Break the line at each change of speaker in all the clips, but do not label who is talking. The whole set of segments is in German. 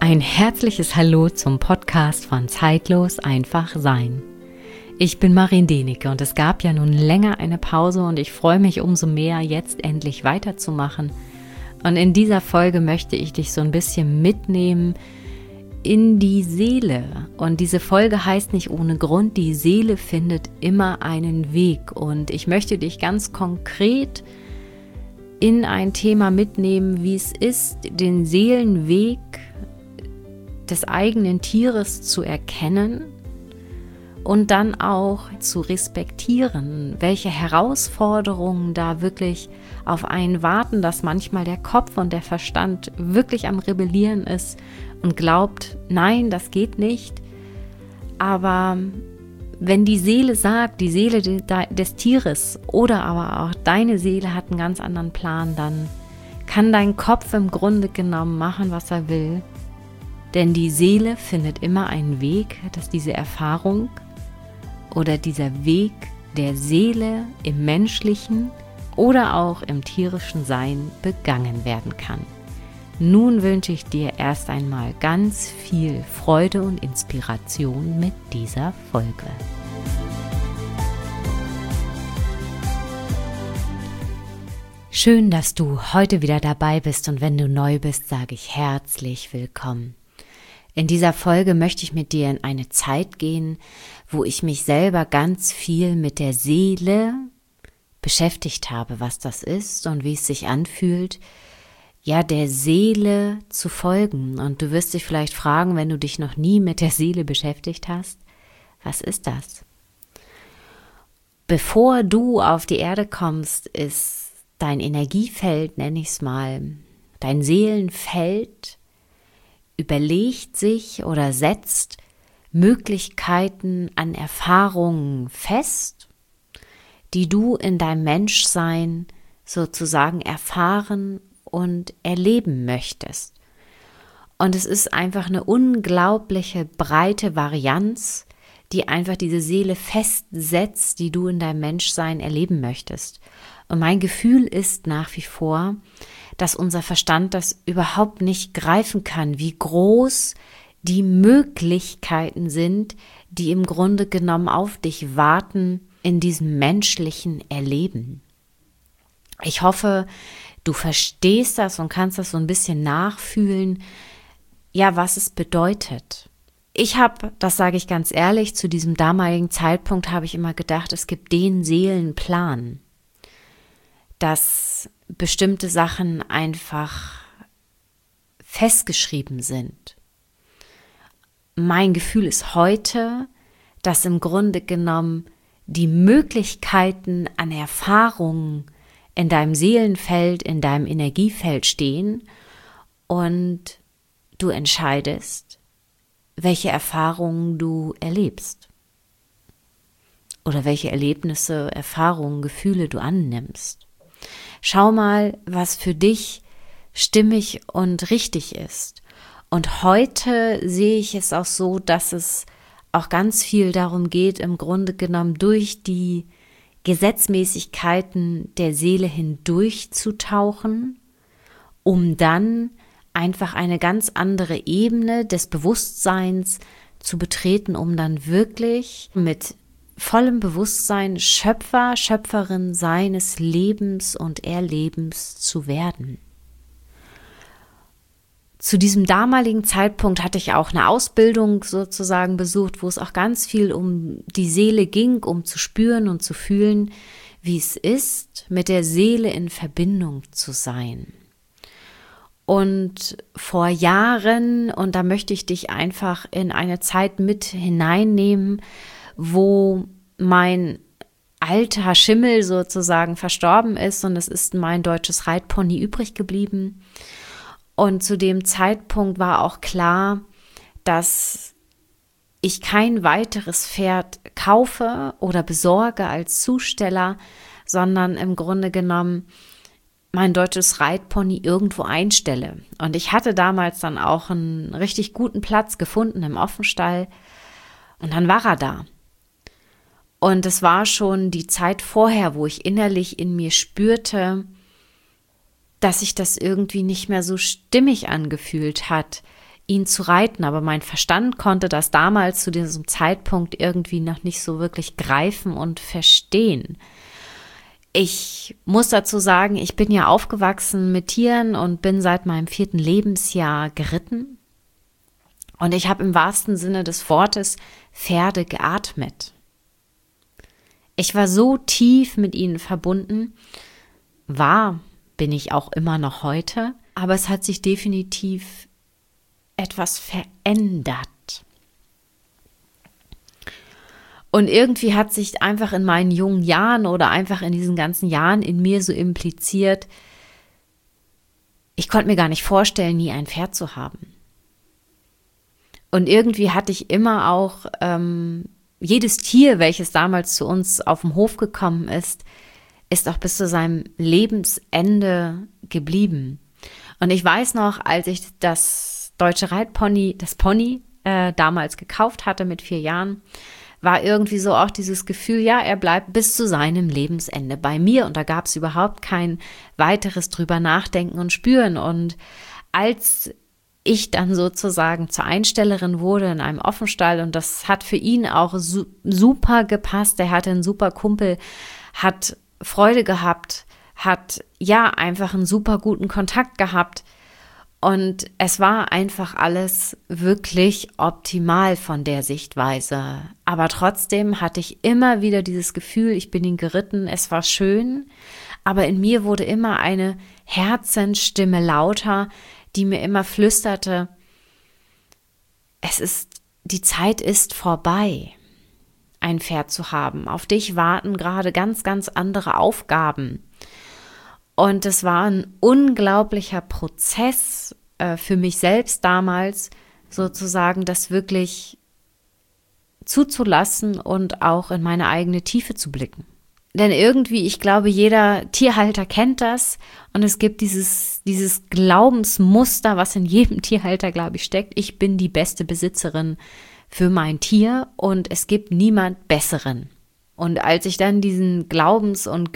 Ein herzliches Hallo zum Podcast von Zeitlos einfach sein. Ich bin Marin Denike und es gab ja nun länger eine Pause und ich freue mich umso mehr, jetzt endlich weiterzumachen. Und in dieser Folge möchte ich dich so ein bisschen mitnehmen in die Seele. Und diese Folge heißt nicht ohne Grund, die Seele findet immer einen Weg. Und ich möchte dich ganz konkret in ein Thema mitnehmen, wie es ist, den Seelenweg des eigenen Tieres zu erkennen und dann auch zu respektieren, welche Herausforderungen da wirklich auf einen warten, dass manchmal der Kopf und der Verstand wirklich am Rebellieren ist und glaubt, nein, das geht nicht. Aber wenn die Seele sagt, die Seele des Tieres oder aber auch deine Seele hat einen ganz anderen Plan, dann kann dein Kopf im Grunde genommen machen, was er will. Denn die Seele findet immer einen Weg, dass diese Erfahrung oder dieser Weg der Seele im menschlichen oder auch im tierischen Sein begangen werden kann. Nun wünsche ich dir erst einmal ganz viel Freude und Inspiration mit dieser Folge. Schön, dass du heute wieder dabei bist und wenn du neu bist, sage ich herzlich willkommen. In dieser Folge möchte ich mit dir in eine Zeit gehen, wo ich mich selber ganz viel mit der Seele beschäftigt habe, was das ist und wie es sich anfühlt, ja, der Seele zu folgen. Und du wirst dich vielleicht fragen, wenn du dich noch nie mit der Seele beschäftigt hast, was ist das? Bevor du auf die Erde kommst, ist dein Energiefeld, nenne ich es mal, dein Seelenfeld, überlegt sich oder setzt Möglichkeiten an Erfahrungen fest, die du in deinem Menschsein sozusagen erfahren und erleben möchtest. Und es ist einfach eine unglaubliche breite Varianz, die einfach diese Seele festsetzt, die du in deinem Menschsein erleben möchtest. Und mein Gefühl ist nach wie vor, dass unser Verstand das überhaupt nicht greifen kann, wie groß die Möglichkeiten sind, die im Grunde genommen auf dich warten in diesem menschlichen Erleben. Ich hoffe, du verstehst das und kannst das so ein bisschen nachfühlen, ja, was es bedeutet. Ich habe, das sage ich ganz ehrlich, zu diesem damaligen Zeitpunkt habe ich immer gedacht, es gibt den Seelenplan, dass bestimmte Sachen einfach festgeschrieben sind. Mein Gefühl ist heute, dass im Grunde genommen die Möglichkeiten an Erfahrungen in deinem Seelenfeld, in deinem Energiefeld stehen und du entscheidest, welche Erfahrungen du erlebst oder welche Erlebnisse, Erfahrungen, Gefühle du annimmst. Schau mal, was für dich stimmig und richtig ist. Und heute sehe ich es auch so, dass es auch ganz viel darum geht, im Grunde genommen durch die Gesetzmäßigkeiten der Seele hindurchzutauchen, um dann einfach eine ganz andere Ebene des Bewusstseins zu betreten, um dann wirklich mit vollem Bewusstsein Schöpfer, Schöpferin seines Lebens und Erlebens zu werden. Zu diesem damaligen Zeitpunkt hatte ich auch eine Ausbildung sozusagen besucht, wo es auch ganz viel um die Seele ging, um zu spüren und zu fühlen, wie es ist, mit der Seele in Verbindung zu sein. Und vor Jahren, und da möchte ich dich einfach in eine Zeit mit hineinnehmen, wo mein alter Schimmel sozusagen verstorben ist und es ist mein deutsches Reitpony übrig geblieben. Und zu dem Zeitpunkt war auch klar, dass ich kein weiteres Pferd kaufe oder besorge als Zusteller, sondern im Grunde genommen mein deutsches Reitpony irgendwo einstelle. Und ich hatte damals dann auch einen richtig guten Platz gefunden im Offenstall und dann war er da. Und es war schon die Zeit vorher, wo ich innerlich in mir spürte, dass sich das irgendwie nicht mehr so stimmig angefühlt hat, ihn zu reiten, aber mein Verstand konnte das damals zu diesem Zeitpunkt irgendwie noch nicht so wirklich greifen und verstehen. Ich muss dazu sagen, ich bin ja aufgewachsen mit Tieren und bin seit meinem 4. Lebensjahr geritten. Und ich habe im wahrsten Sinne des Wortes Pferde geatmet. Ich war so tief mit ihnen verbunden, bin ich auch immer noch heute, aber es hat sich definitiv etwas verändert. Und irgendwie hat sich einfach in meinen jungen Jahren oder einfach in diesen ganzen Jahren in mir so impliziert, ich konnte mir gar nicht vorstellen, nie ein Pferd zu haben. Und irgendwie hatte ich immer auch jedes Tier, welches damals zu uns auf dem Hof gekommen ist auch bis zu seinem Lebensende geblieben. Und ich weiß noch, als ich das deutsche Reitpony, das Pony damals gekauft hatte mit 4 Jahren, war irgendwie so auch dieses Gefühl, ja, er bleibt bis zu seinem Lebensende bei mir. Und da gab es überhaupt kein weiteres drüber nachdenken und spüren. Und als ich dann sozusagen zur Einstellerin wurde in einem Offenstall, und das hat für ihn auch super gepasst, er hatte einen super Kumpel, hat Freude gehabt, hat ja einfach einen super guten Kontakt gehabt. Und es war einfach alles wirklich optimal von der Sichtweise. Aber trotzdem hatte ich immer wieder dieses Gefühl, ich bin ihn geritten, es war schön, aber in mir wurde immer eine Herzensstimme lauter, die mir immer flüsterte, die Zeit ist vorbei, ein Pferd zu haben. Auf dich warten gerade ganz, ganz andere Aufgaben. Und es war ein unglaublicher Prozess für mich selbst damals, sozusagen das wirklich zuzulassen und auch in meine eigene Tiefe zu blicken. Denn irgendwie, ich glaube, jeder Tierhalter kennt das und es gibt dieses Glaubensmuster, was in jedem Tierhalter, glaube ich, steckt. Ich bin die beste Besitzerin für mein Tier und es gibt niemand Besseren. Und als ich dann diesen Glaubens- und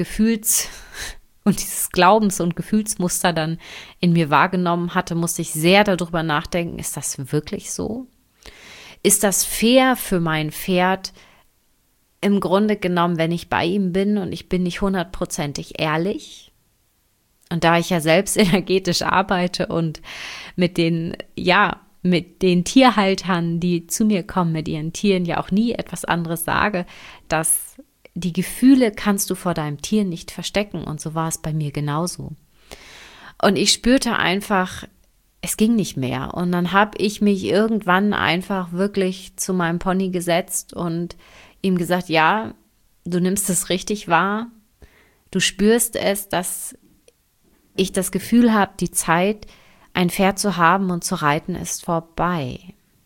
Gefühlsmuster dann in mir wahrgenommen hatte, musste ich sehr darüber nachdenken, ist das wirklich so? Ist das fair für mein Pferd? Im Grunde genommen, wenn ich bei ihm bin und ich bin nicht 100%ig ehrlich, und da ich ja selbst energetisch arbeite und mit den Tierhaltern, die zu mir kommen, mit ihren Tieren ja auch nie etwas anderes sage, dass die Gefühle kannst du vor deinem Tier nicht verstecken, und so war es bei mir genauso. Und ich spürte einfach, es ging nicht mehr, und dann habe ich mich irgendwann einfach wirklich zu meinem Pony gesetzt und ihm gesagt, ja, du nimmst es richtig wahr, du spürst es, dass ich das Gefühl habe, die Zeit, ein Pferd zu haben und zu reiten, ist vorbei.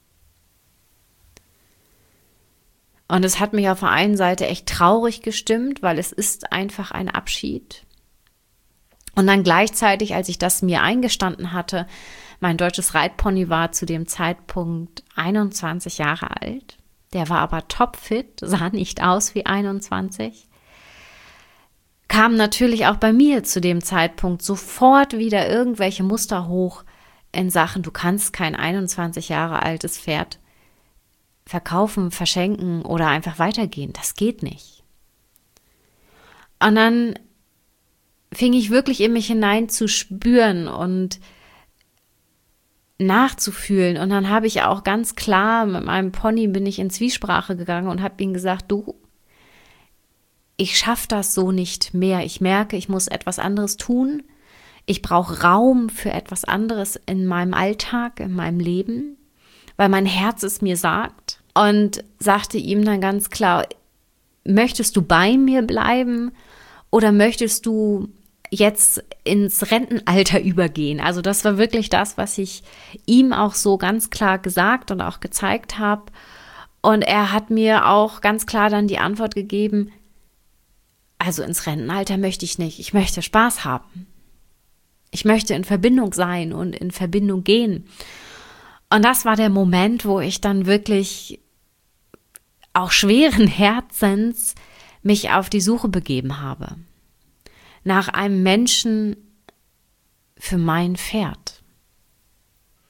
Und es hat mich auf der einen Seite echt traurig gestimmt, weil es ist einfach ein Abschied. Und dann gleichzeitig, als ich das mir eingestanden hatte, mein deutsches Reitpony war zu dem Zeitpunkt 21 Jahre alt. Der war aber topfit, sah nicht aus wie 21. Kam natürlich auch bei mir zu dem Zeitpunkt sofort wieder irgendwelche Muster hoch in Sachen, du kannst kein 21 Jahre altes Pferd verkaufen, verschenken oder einfach weitergehen. Das geht nicht. Und dann fing ich wirklich in mich hinein zu spüren und nachzufühlen. Und dann habe ich auch ganz klar mit meinem Pony bin ich in Zwiesprache gegangen und habe ihm gesagt, du, ich schaffe das so nicht mehr. Ich merke, ich muss etwas anderes tun. Ich brauche Raum für etwas anderes in meinem Alltag, in meinem Leben, weil mein Herz es mir sagt. Und sagte ihm dann ganz klar, möchtest du bei mir bleiben oder möchtest du jetzt ins Rentenalter übergehen? Also das war wirklich das, was ich ihm auch so ganz klar gesagt und auch gezeigt habe. Und er hat mir auch ganz klar dann die Antwort gegeben, also ins Rentenalter möchte ich nicht. Ich möchte Spaß haben. Ich möchte in Verbindung sein und in Verbindung gehen. Und das war der Moment, wo ich dann wirklich auch schweren Herzens mich auf die Suche begeben habe. Nach einem Menschen für mein Pferd.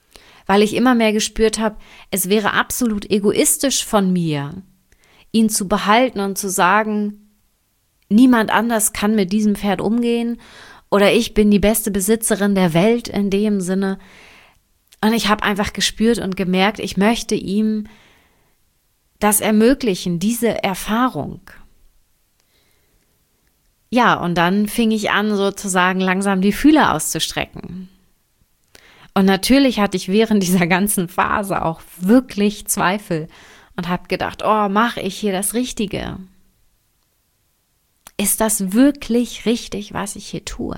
weil ich immer mehr gespürt habe, es wäre absolut egoistisch von mir, ihn zu behalten und zu sagen, niemand anders kann mit diesem Pferd umgehen oder ich bin die beste Besitzerin der Welt in dem Sinne. Und ich habe einfach gespürt und gemerkt, ich möchte ihm das ermöglichen, diese Erfahrung. Ja, und dann fing ich an, sozusagen langsam die Fühler auszustrecken. Und natürlich hatte ich während dieser ganzen Phase auch wirklich Zweifel und habe gedacht, oh, mache ich hier das Richtige? Ist das wirklich richtig, was ich hier tue?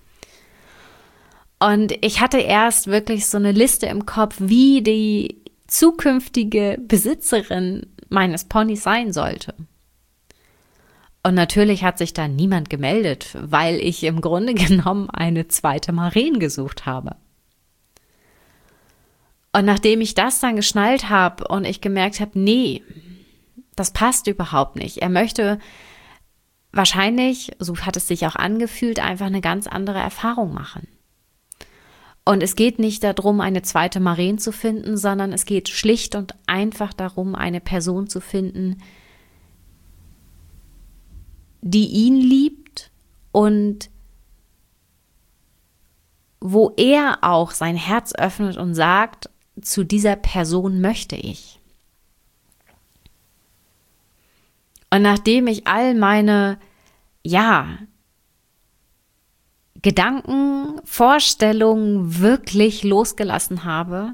Und ich hatte erst wirklich so eine Liste im Kopf, wie die zukünftige Besitzerin meines Ponys sein sollte. Und natürlich hat sich da niemand gemeldet, weil ich im Grunde genommen eine zweite Maren gesucht habe. Und nachdem ich das dann geschnallt habe und ich gemerkt habe, nee, das passt überhaupt nicht. Er möchte wahrscheinlich, so hat es sich auch angefühlt, einfach eine ganz andere Erfahrung machen. Und es geht nicht darum, eine zweite Maren zu finden, sondern es geht schlicht und einfach darum, eine Person zu finden, die ihn liebt und wo er auch sein Herz öffnet und sagt, zu dieser Person möchte ich. Und nachdem ich all meine, Gedanken, Vorstellungen wirklich losgelassen habe,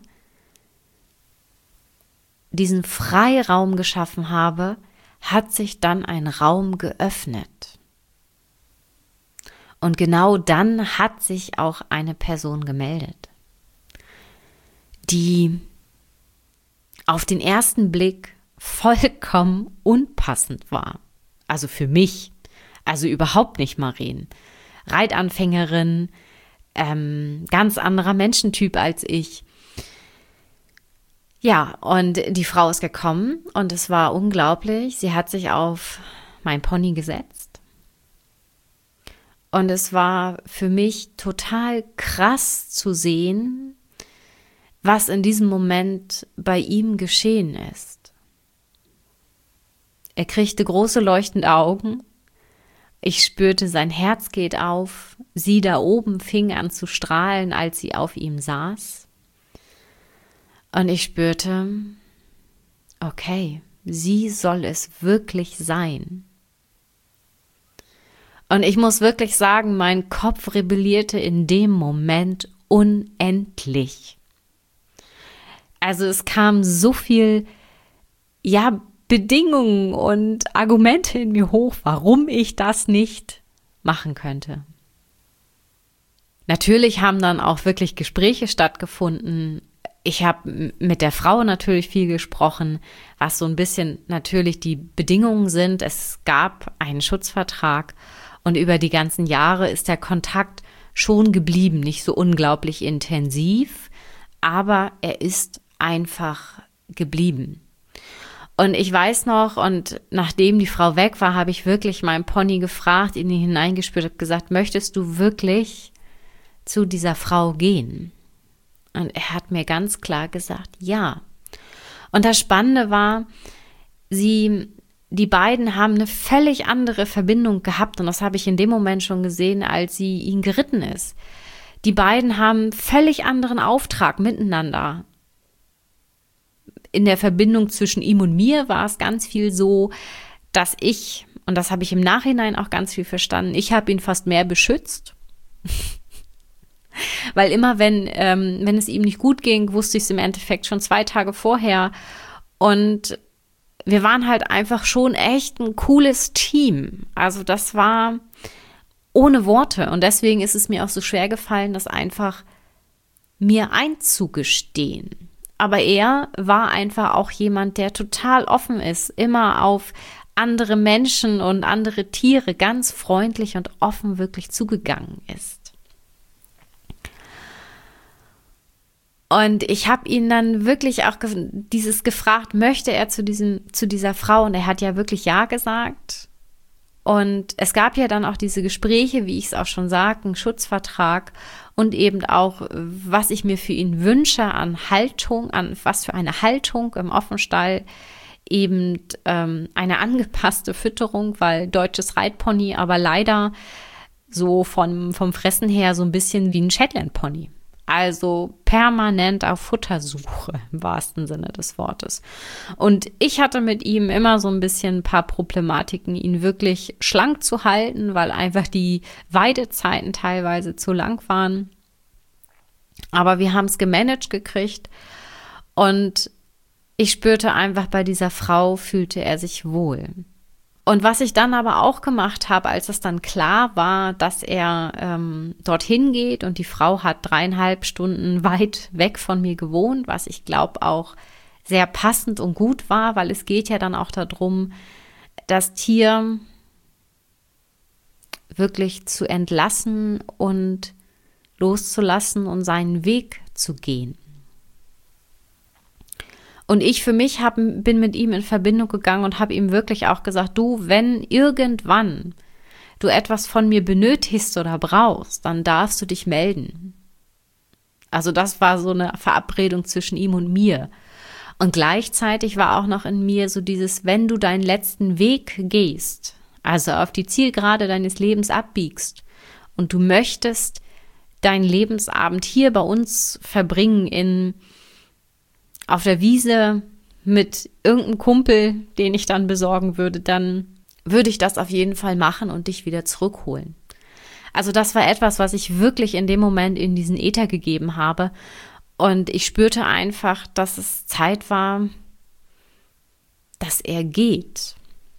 diesen Freiraum geschaffen habe, hat sich dann ein Raum geöffnet. Und genau dann hat sich auch eine Person gemeldet, die auf den ersten Blick vollkommen unpassend war. Also für mich, also überhaupt nicht Maren. Reitanfängerin, ganz anderer Menschentyp als ich. Ja, und die Frau ist gekommen und es war unglaublich. Sie hat sich auf mein Pony gesetzt. Und es war für mich total krass zu sehen, was in diesem Moment bei ihm geschehen ist. Er kriegte große leuchtende Augen. Ich spürte, sein Herz geht auf. Sie da oben fing an zu strahlen, als sie auf ihm saß. Und ich spürte, okay, sie soll es wirklich sein. Und ich muss wirklich sagen, mein Kopf rebellierte in dem Moment unendlich. Also es kam so viel, Bedingungen und Argumente in mir hoch, warum ich das nicht machen könnte. Natürlich haben dann auch wirklich Gespräche stattgefunden. Ich habe mit der Frau natürlich viel gesprochen, was so ein bisschen natürlich die Bedingungen sind. Es gab einen Schutzvertrag und über die ganzen Jahre ist der Kontakt schon geblieben, nicht so unglaublich intensiv, aber er ist einfach geblieben. Und ich weiß noch, und nachdem die Frau weg war, habe ich wirklich meinen Pony gefragt, in ihn hineingespürt, habe gesagt, möchtest du wirklich zu dieser Frau gehen? Und er hat mir ganz klar gesagt, ja. Und das Spannende war, die beiden haben eine völlig andere Verbindung gehabt und das habe ich in dem Moment schon gesehen, als sie ihn geritten ist. Die beiden haben völlig anderen Auftrag miteinander. In der Verbindung zwischen ihm und mir war es ganz viel so, dass ich, und das habe ich im Nachhinein auch ganz viel verstanden, ich habe ihn fast mehr beschützt. Weil immer, wenn es ihm nicht gut ging, wusste ich es im Endeffekt schon 2 Tage vorher. Und wir waren halt einfach schon echt ein cooles Team. Also das war ohne Worte. Und deswegen ist es mir auch so schwer gefallen, das einfach mir einzugestehen. Aber er war einfach auch jemand, der total offen ist, immer auf andere Menschen und andere Tiere ganz freundlich und offen wirklich zugegangen ist. Und ich habe ihn dann wirklich auch gefragt, möchte er zu dieser Frau? Und er hat ja wirklich ja gesagt. Und es gab ja dann auch diese Gespräche, wie ich es auch schon sagte, einen Schutzvertrag und eben auch, was ich mir für ihn wünsche an Haltung, an was für eine Haltung im Offenstall, eben eine angepasste Fütterung, weil deutsches Reitpony, aber leider so vom Fressen her so ein bisschen wie ein Shetland Pony. Also permanent auf Futtersuche im wahrsten Sinne des Wortes. Und ich hatte mit ihm immer so ein bisschen ein paar Problematiken, ihn wirklich schlank zu halten, weil einfach die Weidezeiten teilweise zu lang waren. Aber wir haben es gemanagt gekriegt und ich spürte einfach, bei dieser Frau fühlte er sich wohl. Und was ich dann aber auch gemacht habe, als es dann klar war, dass er dorthin geht und die Frau hat 3,5 Stunden weit weg von mir gewohnt, was ich glaube auch sehr passend und gut war, weil es geht ja dann auch darum, das Tier wirklich zu entlassen und loszulassen und seinen Weg zu gehen. Und ich für mich bin mit ihm in Verbindung gegangen und habe ihm wirklich auch gesagt, du, wenn irgendwann du etwas von mir benötigst oder brauchst, dann darfst du dich melden. Also das war so eine Verabredung zwischen ihm und mir. Und gleichzeitig war auch noch in mir so dieses, wenn du deinen letzten Weg gehst, also auf die Zielgerade deines Lebens abbiegst und du möchtest deinen Lebensabend hier bei uns verbringen auf der Wiese mit irgendeinem Kumpel, den ich dann besorgen würde, dann würde ich das auf jeden Fall machen und dich wieder zurückholen. Also das war etwas, was ich wirklich in dem Moment in diesen Äther gegeben habe. Und ich spürte einfach, dass es Zeit war, dass er geht.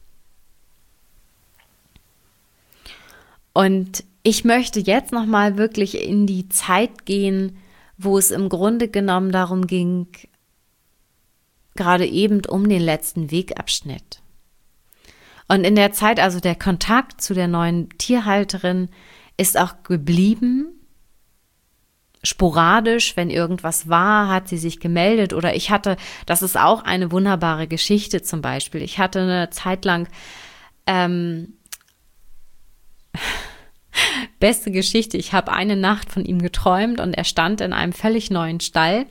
Und ich möchte jetzt nochmal wirklich in die Zeit gehen, wo es im Grunde genommen darum ging, gerade eben um den letzten Wegabschnitt. Und in der Zeit, also der Kontakt zu der neuen Tierhalterin ist auch geblieben. Sporadisch, wenn irgendwas war, hat sie sich gemeldet oder das ist auch eine wunderbare Geschichte zum Beispiel. Ich hatte eine Zeit lang, beste Geschichte, ich habe eine Nacht von ihm geträumt und er stand in einem völlig neuen Stall.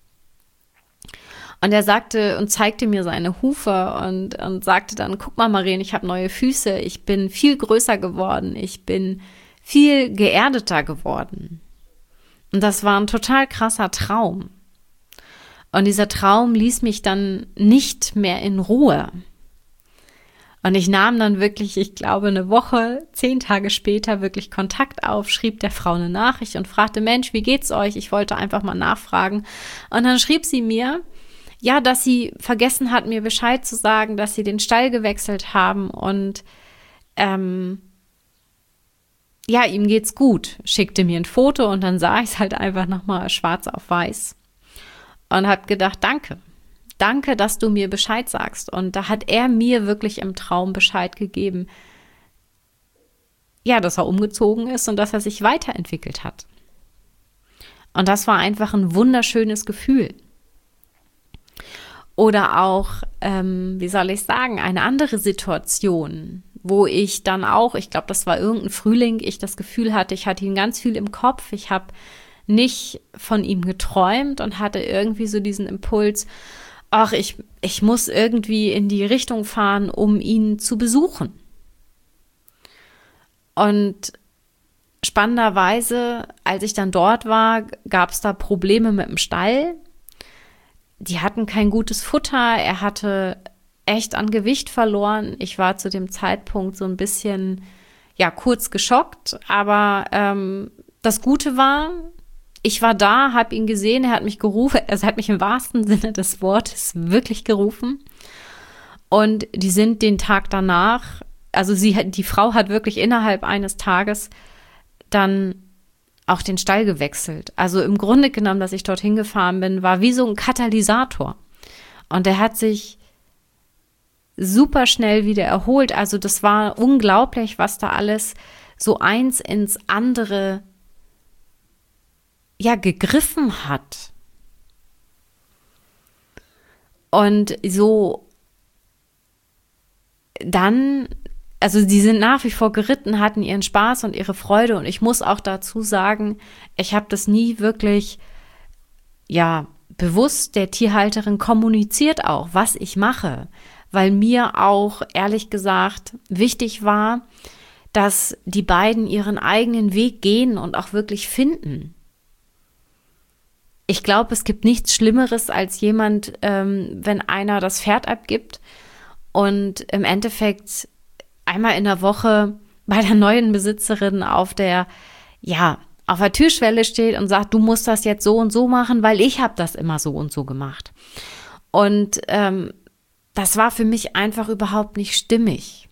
Und er sagte und zeigte mir seine Hufe und sagte dann, guck mal, Marien, ich habe neue Füße, ich bin viel größer geworden, ich bin viel geerdeter geworden. Und das war ein total krasser Traum. Und dieser Traum ließ mich dann nicht mehr in Ruhe. Und ich nahm dann wirklich, ich glaube, eine Woche, 10 Tage später wirklich Kontakt auf, schrieb der Frau eine Nachricht und fragte, Mensch, wie geht's euch? Ich wollte einfach mal nachfragen. Und dann schrieb sie mir, ja, dass sie vergessen hat, mir Bescheid zu sagen, dass sie den Stall gewechselt haben und ja, ihm geht's gut. Schickte mir ein Foto und dann sah ich es halt einfach nochmal schwarz auf weiß und habe gedacht, danke, dass du mir Bescheid sagst. Und da hat er mir wirklich im Traum Bescheid gegeben, ja, dass er umgezogen ist und dass er sich weiterentwickelt hat. Und das war einfach ein wunderschönes Gefühl. Oder auch, wie soll ich sagen, eine andere Situation, wo ich dann auch, ich glaube, das war irgendein Frühling, ich das Gefühl hatte, ich hatte ihn ganz viel im Kopf, ich habe nicht von ihm geträumt und hatte irgendwie so diesen Impuls, ach, ich muss irgendwie in die Richtung fahren, um ihn zu besuchen. Und spannenderweise, als ich dann dort war, gab es da Probleme mit dem Stall. Die hatten kein gutes Futter, er hatte echt an Gewicht verloren. Ich war zu dem Zeitpunkt so ein bisschen, ja, kurz geschockt, aber das Gute war, ich war da, habe ihn gesehen, er hat mich gerufen, er hat mich im wahrsten Sinne des Wortes wirklich gerufen und die sind den Tag danach, also die Frau hat wirklich innerhalb eines Tages dann auch den Stall gewechselt. Also im Grunde genommen, dass ich dorthin gefahren bin, war wie so ein Katalysator. Und der hat sich super schnell wieder erholt. Also das war unglaublich, was da alles so eins ins andere ja gegriffen hat. Und so dann also die sind nach wie vor geritten, hatten ihren Spaß und ihre Freude. Und ich muss auch dazu sagen, ich habe das nie wirklich, bewusst der Tierhalterin kommuniziert auch, was ich mache. Weil mir auch, ehrlich gesagt, wichtig war, dass die beiden ihren eigenen Weg gehen und auch wirklich finden. Ich glaube, es gibt nichts Schlimmeres als jemand, wenn einer das Pferd abgibt und im Endeffekt einmal in der Woche bei der neuen Besitzerin auf der Türschwelle steht und sagt, du musst das jetzt so und so machen, weil ich habe das immer so und so gemacht. Und das war für mich einfach überhaupt nicht stimmig.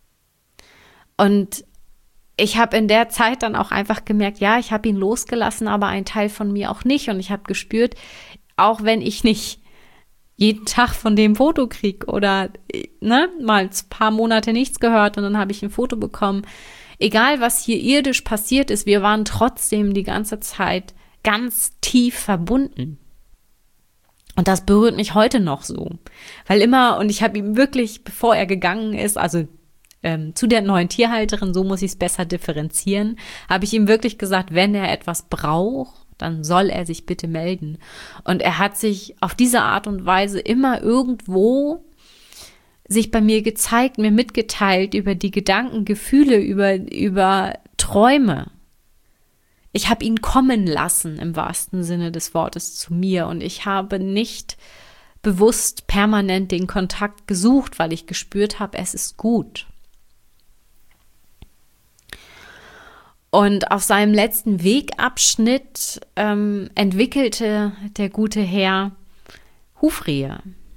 Und ich habe in der Zeit dann auch einfach gemerkt, ja, ich habe ihn losgelassen, aber ein Teil von mir auch nicht. Und ich habe gespürt, auch wenn ich nicht jeden Tag von dem Foto kriege oder mal ein paar Monate nichts gehört und dann habe ich ein Foto bekommen. Egal, was hier irdisch passiert ist, wir waren trotzdem die ganze Zeit ganz tief verbunden. Und das berührt mich heute noch so. Weil und ich habe ihm wirklich, bevor er gegangen ist, also zu der neuen Tierhalterin, so muss ich es besser differenzieren, habe ich ihm wirklich gesagt, wenn er etwas braucht, dann soll er sich bitte melden. Und er hat sich auf diese Art und Weise immer irgendwo sich bei mir gezeigt, mir mitgeteilt über die Gedanken, Gefühle, über Träume. Ich habe ihn kommen lassen, im wahrsten Sinne des Wortes, zu mir. Und ich habe nicht bewusst permanent den Kontakt gesucht, weil ich gespürt habe, es ist gut. Und auf seinem letzten Wegabschnitt entwickelte der gute Herr Hufrehe.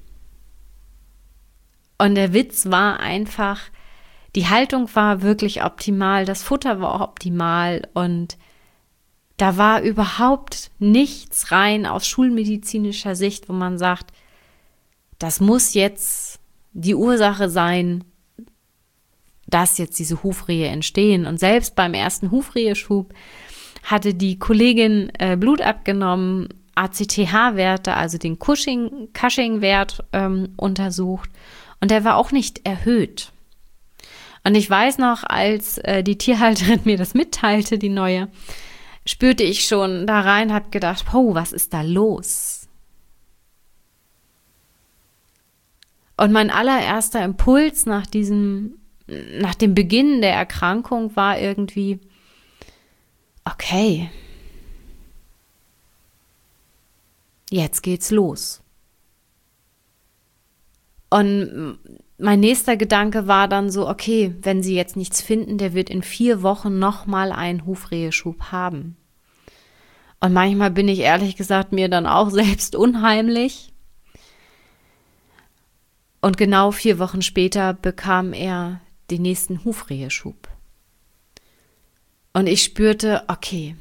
Und der Witz war einfach, die Haltung war wirklich optimal, das Futter war optimal und da war überhaupt nichts rein aus schulmedizinischer Sicht, wo man sagt, das muss jetzt die Ursache sein, dass jetzt diese Hufrehe entstehen. Und selbst beim ersten Hufreheschub hatte die Kollegin Blut abgenommen, ACTH-Werte, also den Cushing-Wert untersucht und der war auch nicht erhöht. Und ich weiß noch, als die Tierhalterin mir das mitteilte, die neue, spürte ich schon da rein, habe gedacht, was ist da los? Und mein allererster Impuls nach dem Beginn der Erkrankung war irgendwie, okay, jetzt geht's los. Und mein nächster Gedanke war dann so, okay, wenn sie jetzt nichts finden, der wird in 4 Wochen nochmal einen Hufreheschub haben. Und manchmal bin ich ehrlich gesagt mir dann auch selbst unheimlich. Und genau 4 Wochen später bekam er den nächsten Hufreheschub. Und ich spürte, okay,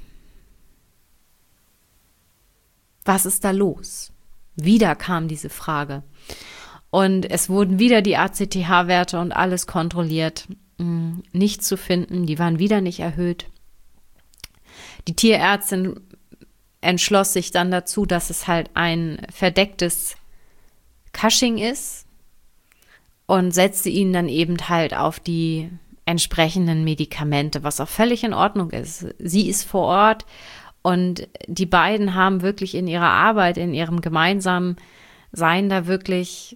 was ist da los? Wieder kam diese Frage. Und es wurden wieder die ACTH-Werte und alles kontrolliert. Nichts zu finden, die waren wieder nicht erhöht. Die Tierärztin entschloss sich dann dazu, dass es halt ein verdecktes Cushing ist und setzte ihn dann eben halt auf die entsprechenden Medikamente, was auch völlig in Ordnung ist. Sie ist vor Ort und die beiden haben wirklich in ihrer Arbeit, in ihrem gemeinsamen Sein da wirklich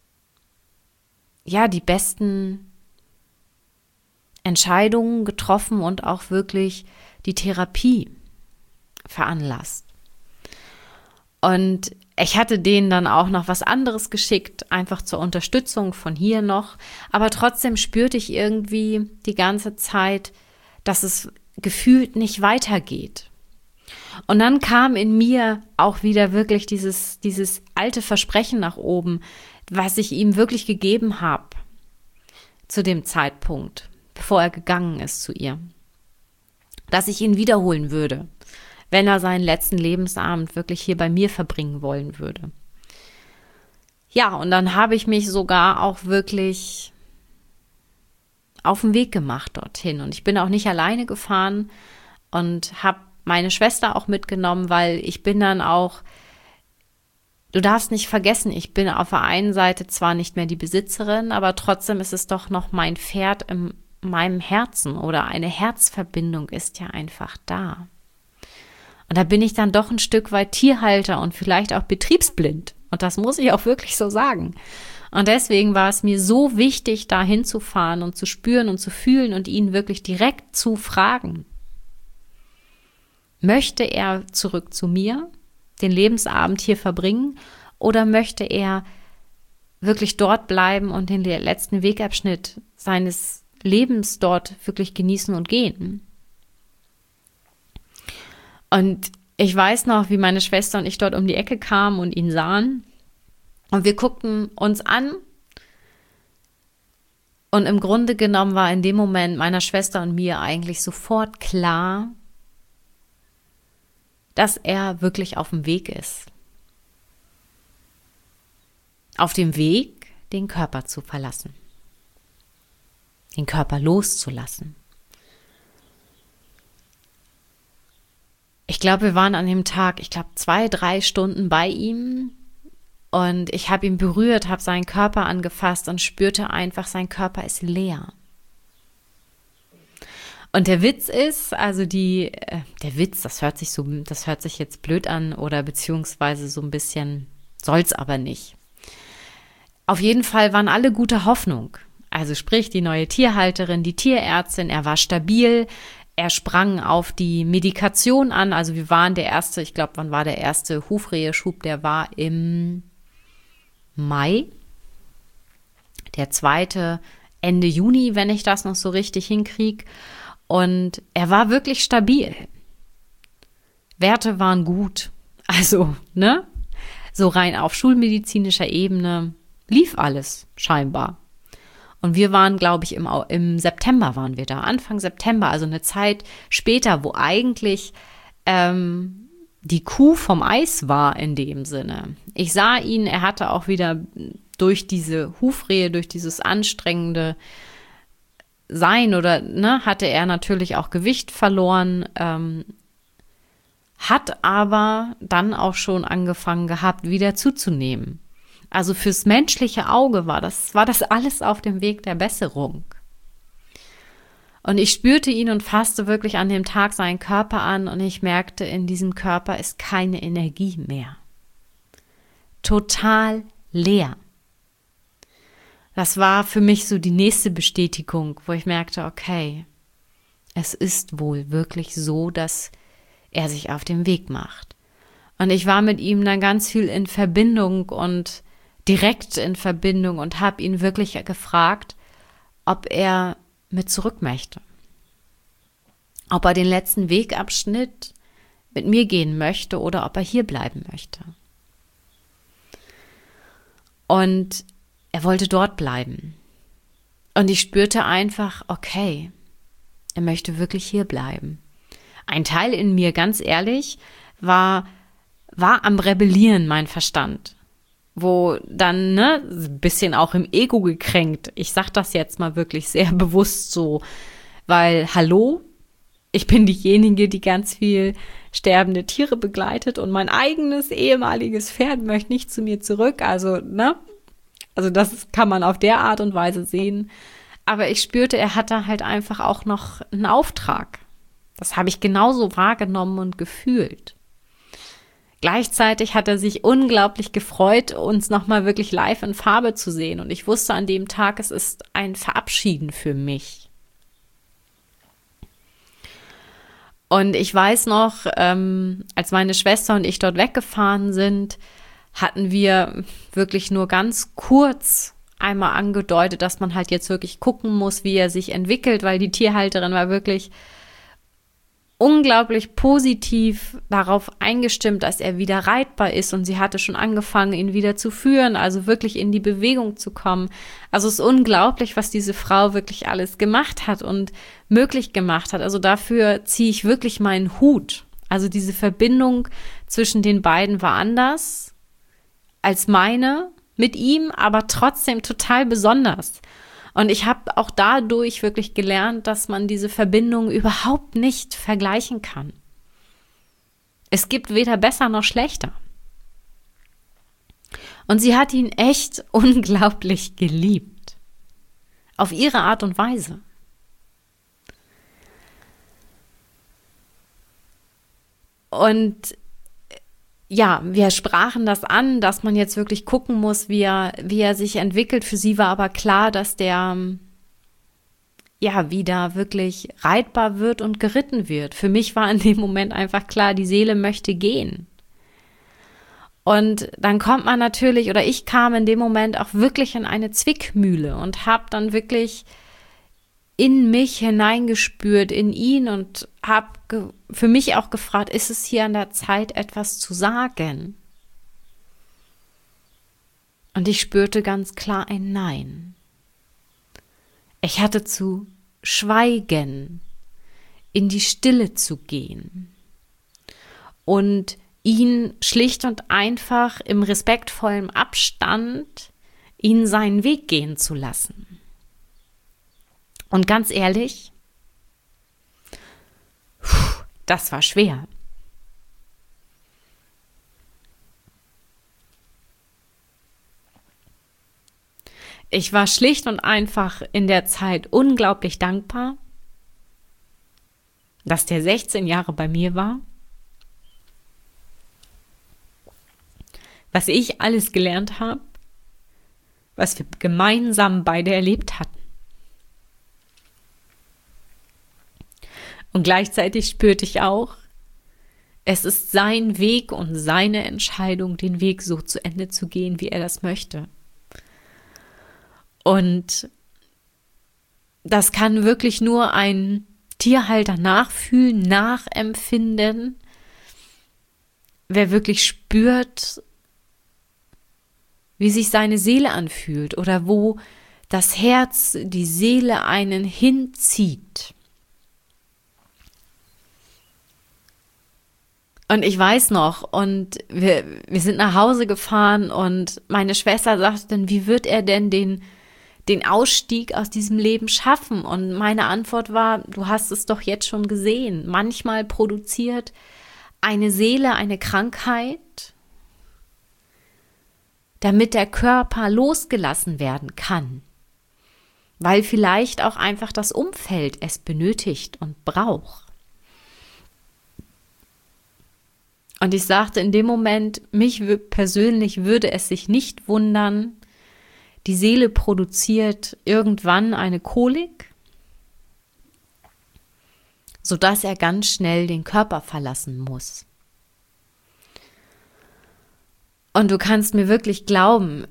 die besten Entscheidungen getroffen und auch wirklich die Therapie veranlasst. Und ich hatte denen dann auch noch was anderes geschickt, einfach zur Unterstützung von hier noch. Aber trotzdem spürte ich irgendwie die ganze Zeit, dass es gefühlt nicht weitergeht. Und dann kam in mir auch wieder wirklich dieses alte Versprechen nach oben, was ich ihm wirklich gegeben habe zu dem Zeitpunkt, bevor er gegangen ist zu ihr. Dass ich ihn wiederholen würde, wenn er seinen letzten Lebensabend wirklich hier bei mir verbringen wollen würde. Ja, und dann habe ich mich sogar auch wirklich auf den Weg gemacht dorthin. Und ich bin auch nicht alleine gefahren und habe meine Schwester auch mitgenommen, weil ich bin dann auch du darfst nicht vergessen, ich bin auf der einen Seite zwar nicht mehr die Besitzerin, aber trotzdem ist es doch noch mein Pferd in meinem Herzen oder eine Herzverbindung ist ja einfach da. Und da bin ich dann doch ein Stück weit Tierhalter und vielleicht auch betriebsblind. Und das muss ich auch wirklich so sagen. Und deswegen war es mir so wichtig, da hinzufahren und zu spüren und zu fühlen und ihn wirklich direkt zu fragen. Möchte er zurück zu mir, den Lebensabend hier verbringen, oder möchte er wirklich dort bleiben und den letzten Wegabschnitt seines Lebens dort wirklich genießen und gehen? Und ich weiß noch, wie meine Schwester und ich dort um die Ecke kamen und ihn sahen. Und wir guckten uns an. Und im Grunde genommen war in dem Moment meiner Schwester und mir eigentlich sofort klar, dass er wirklich auf dem Weg ist. Auf dem Weg, den Körper zu verlassen. Den Körper loszulassen. Ich glaube, wir waren an dem Tag, 2-3 Stunden bei ihm und ich habe ihn berührt, habe seinen Körper angefasst und spürte einfach, sein Körper ist leer. Und der Witz ist, das hört sich jetzt blöd an oder beziehungsweise so ein bisschen, soll's aber nicht. Auf jeden Fall waren alle guter Hoffnung. Also sprich, die neue Tierhalterin, die Tierärztin, er war stabil, er sprang auf die Medikation an, also wir waren der erste, ich glaube, wann war der erste Hufreheschub? Der war im Mai, der zweite Ende Juni, wenn ich das noch so richtig hinkriege. Und er war wirklich stabil. Werte waren gut. Also, so rein auf schulmedizinischer Ebene lief alles scheinbar. Und wir waren, glaube ich, im September waren wir da, Anfang September, also eine Zeit später, wo eigentlich die Kuh vom Eis war in dem Sinne. Ich sah ihn, er hatte auch wieder durch diese Hufrehe, durch dieses anstrengende Sein hatte er natürlich auch Gewicht verloren, hat aber dann auch schon angefangen gehabt, wieder zuzunehmen. Also fürs menschliche Auge war das alles auf dem Weg der Besserung. Und ich spürte ihn und fasste wirklich an dem Tag seinen Körper an und ich merkte, in diesem Körper ist keine Energie mehr. Total leer. Das war für mich so die nächste Bestätigung, wo ich merkte, okay, es ist wohl wirklich so, dass er sich auf den Weg macht. Und ich war mit ihm dann ganz viel in Verbindung und direkt in Verbindung und habe ihn wirklich gefragt, ob er mit zurück möchte. Ob er den letzten Wegabschnitt mit mir gehen möchte oder ob er hier bleiben möchte. Und er wollte dort bleiben. Und ich spürte einfach, okay, er möchte wirklich hier bleiben. Ein Teil in mir, ganz ehrlich, war am Rebellieren, mein Verstand. Wo dann, ein bisschen auch im Ego gekränkt. Ich sag das jetzt mal wirklich sehr bewusst so, weil, hallo, ich bin diejenige, die ganz viel sterbende Tiere begleitet und mein eigenes ehemaliges Pferd möchte nicht zu mir zurück, also das kann man auf der Art und Weise sehen. Aber ich spürte, er hatte halt einfach auch noch einen Auftrag. Das habe ich genauso wahrgenommen und gefühlt. Gleichzeitig hat er sich unglaublich gefreut, uns nochmal wirklich live in Farbe zu sehen. Und ich wusste an dem Tag, es ist ein Verabschieden für mich. Und ich weiß noch, als meine Schwester und ich dort weggefahren sind, hatten wir wirklich nur ganz kurz einmal angedeutet, dass man halt jetzt wirklich gucken muss, wie er sich entwickelt, weil die Tierhalterin war wirklich unglaublich positiv darauf eingestimmt, dass er wieder reitbar ist und sie hatte schon angefangen, ihn wieder zu führen, also wirklich in die Bewegung zu kommen. Also es ist unglaublich, was diese Frau wirklich alles gemacht hat und möglich gemacht hat. Also dafür ziehe ich wirklich meinen Hut. Also diese Verbindung zwischen den beiden war anders als meine mit ihm, aber trotzdem total besonders. Und ich habe auch dadurch wirklich gelernt, dass man diese Verbindung überhaupt nicht vergleichen kann. Es gibt weder besser noch schlechter. Und sie hat ihn echt unglaublich geliebt. Auf ihre Art und Weise. Und ja, wir sprachen das an, dass man jetzt wirklich gucken muss, wie er sich entwickelt. Für sie war aber klar, dass der wieder wirklich reitbar wird und geritten wird. Für mich war in dem Moment einfach klar, die Seele möchte gehen. Und dann kommt man natürlich, oder ich kam in dem Moment auch wirklich in eine Zwickmühle und habe dann wirklich in mich hineingespürt, in ihn, und habe für mich auch gefragt, ist es hier an der Zeit, etwas zu sagen? Und ich spürte ganz klar ein Nein. Ich hatte zu schweigen, in die Stille zu gehen und ihn schlicht und einfach im respektvollen Abstand, ihn seinen Weg gehen zu lassen. Und ganz ehrlich, das war schwer. Ich war schlicht und einfach in der Zeit unglaublich dankbar, dass der 16 Jahre bei mir war, was ich alles gelernt habe, was wir gemeinsam beide erlebt hatten. Und gleichzeitig spürte ich auch, es ist sein Weg und seine Entscheidung, den Weg so zu Ende zu gehen, wie er das möchte. Und das kann wirklich nur ein Tierhalter nachfühlen, nachempfinden, wer wirklich spürt, wie sich seine Seele anfühlt oder wo das Herz, die Seele einen hinzieht. Und ich weiß noch, und wir sind nach Hause gefahren und meine Schwester sagte dann, wie wird er denn den Ausstieg aus diesem Leben schaffen? Und meine Antwort war, du hast es doch jetzt schon gesehen. Manchmal produziert eine Seele eine Krankheit, damit der Körper losgelassen werden kann, weil vielleicht auch einfach das Umfeld es benötigt und braucht. Und ich sagte in dem Moment, mich persönlich würde es sich nicht wundern, die Seele produziert irgendwann eine Kolik, sodass er ganz schnell den Körper verlassen muss. Und du kannst mir wirklich glauben,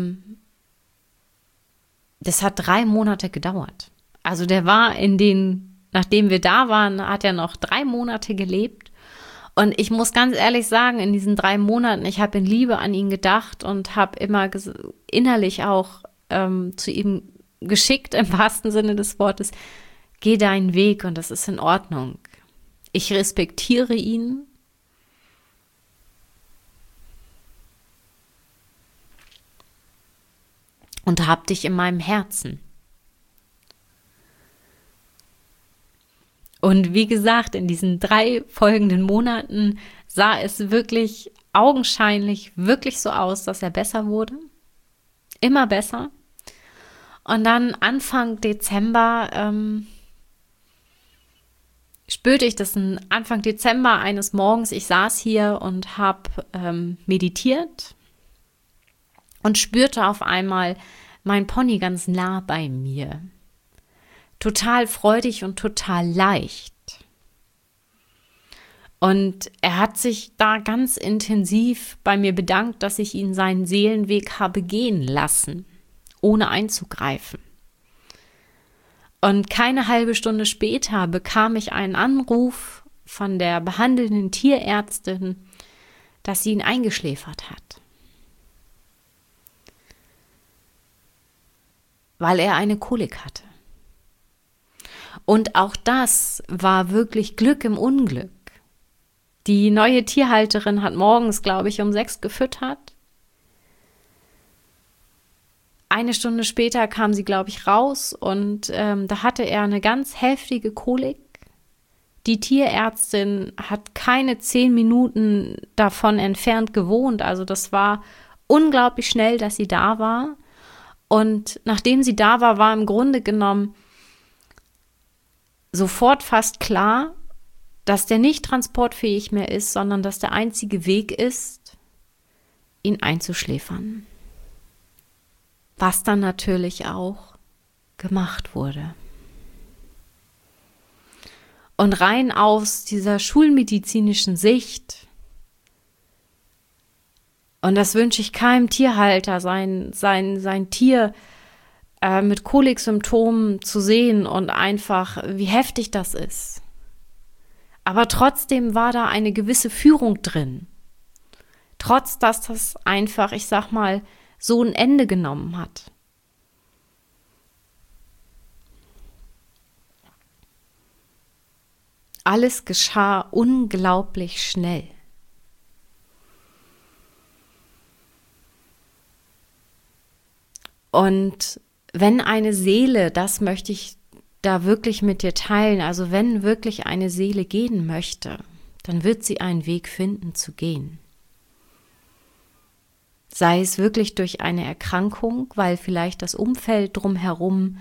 das hat 3 Monate gedauert. Also der war nachdem wir da waren, hat er noch 3 Monate gelebt. Und ich muss ganz ehrlich sagen, in diesen 3 Monaten, ich habe in Liebe an ihn gedacht und habe immer innerlich auch zu ihm geschickt, im wahrsten Sinne des Wortes, geh deinen Weg und das ist in Ordnung. Ich respektiere ihn. Und hab dich in meinem Herzen. Und wie gesagt, in diesen 3 folgenden Monaten sah es wirklich augenscheinlich wirklich so aus, dass er besser wurde. Immer besser. Und dann Anfang Dezember spürte ich das Anfang Dezember eines Morgens. Ich saß hier und habe meditiert und spürte auf einmal mein Pony ganz nah bei mir. Total freudig und total leicht. Und er hat sich da ganz intensiv bei mir bedankt, dass ich ihn seinen Seelenweg habe gehen lassen, ohne einzugreifen. Und keine halbe Stunde später bekam ich einen Anruf von der behandelnden Tierärztin, dass sie ihn eingeschläfert hat. Weil er eine Kolik hatte. Und auch das war wirklich Glück im Unglück. Die neue Tierhalterin hat morgens, glaube ich, um 6 gefüttert. Eine Stunde später kam sie, glaube ich, raus und da hatte er eine ganz heftige Kolik. Die Tierärztin hat keine 10 Minuten davon entfernt gewohnt, also das war unglaublich schnell, dass sie da war. Und nachdem sie da war, war im Grunde genommen sofort fast klar, dass der nicht transportfähig mehr ist, sondern dass der einzige Weg ist, ihn einzuschläfern. Was dann natürlich auch gemacht wurde. Und rein aus dieser schulmedizinischen Sicht, und das wünsche ich keinem Tierhalter, sein Tier mit Koliksymptomen zu sehen und einfach, wie heftig das ist. Aber trotzdem war da eine gewisse Führung drin. Trotz, dass das einfach, ich sag mal, so ein Ende genommen hat. Alles geschah unglaublich schnell. Und wenn eine Seele, das möchte ich da wirklich mit dir teilen, also wenn wirklich eine Seele gehen möchte, dann wird sie einen Weg finden zu gehen. Sei es wirklich durch eine Erkrankung, weil vielleicht das Umfeld drumherum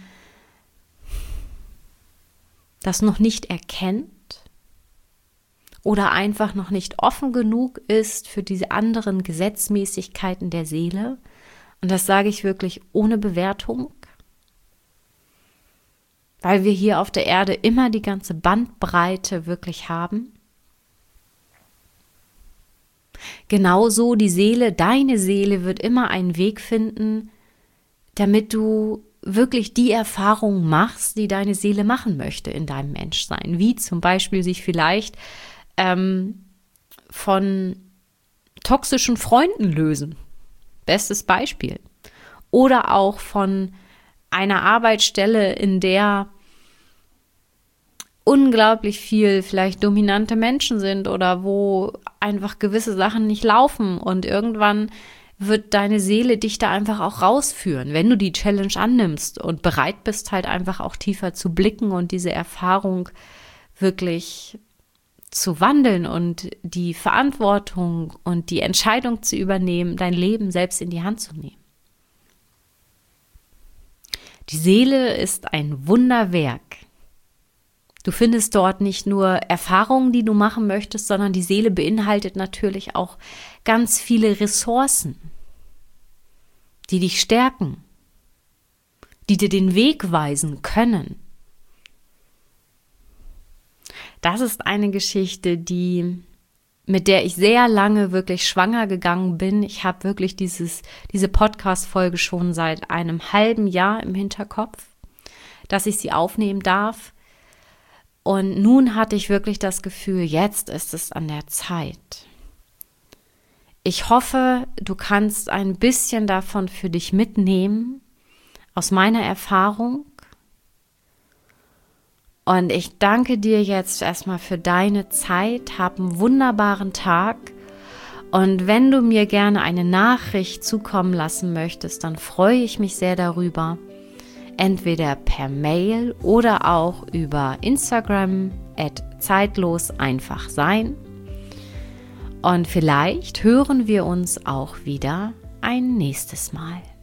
das noch nicht erkennt oder einfach noch nicht offen genug ist für diese anderen Gesetzmäßigkeiten der Seele. Und das sage ich wirklich ohne Bewertung, weil wir hier auf der Erde immer die ganze Bandbreite wirklich haben. Genauso die Seele, deine Seele wird immer einen Weg finden, damit du wirklich die Erfahrungen machst, die deine Seele machen möchte in deinem Menschsein. Wie zum Beispiel sich vielleicht von toxischen Freunden lösen. Bestes Beispiel. Oder auch von einer Arbeitsstelle, in der unglaublich viel vielleicht dominante Menschen sind oder wo einfach gewisse Sachen nicht laufen und irgendwann wird deine Seele dich da einfach auch rausführen, wenn du die Challenge annimmst und bereit bist, halt einfach auch tiefer zu blicken und diese Erfahrung wirklich zu wandeln und die Verantwortung und die Entscheidung zu übernehmen, dein Leben selbst in die Hand zu nehmen. Die Seele ist ein Wunderwerk. Du findest dort nicht nur Erfahrungen, die du machen möchtest, sondern die Seele beinhaltet natürlich auch ganz viele Ressourcen, die dich stärken, die dir den Weg weisen können. Das ist eine Geschichte, mit der ich sehr lange wirklich schwanger gegangen bin. Ich habe wirklich diese Podcast-Folge schon seit einem halben Jahr im Hinterkopf, dass ich sie aufnehmen darf. Und nun hatte ich wirklich das Gefühl, jetzt ist es an der Zeit. Ich hoffe, du kannst ein bisschen davon für dich mitnehmen, aus meiner Erfahrung. Und ich danke dir jetzt erstmal für deine Zeit. Hab einen wunderbaren Tag. Und wenn du mir gerne eine Nachricht zukommen lassen möchtest, dann freue ich mich sehr darüber. Entweder per Mail oder auch über Instagram @zeitloseinfachsein. Und vielleicht hören wir uns auch wieder ein nächstes Mal.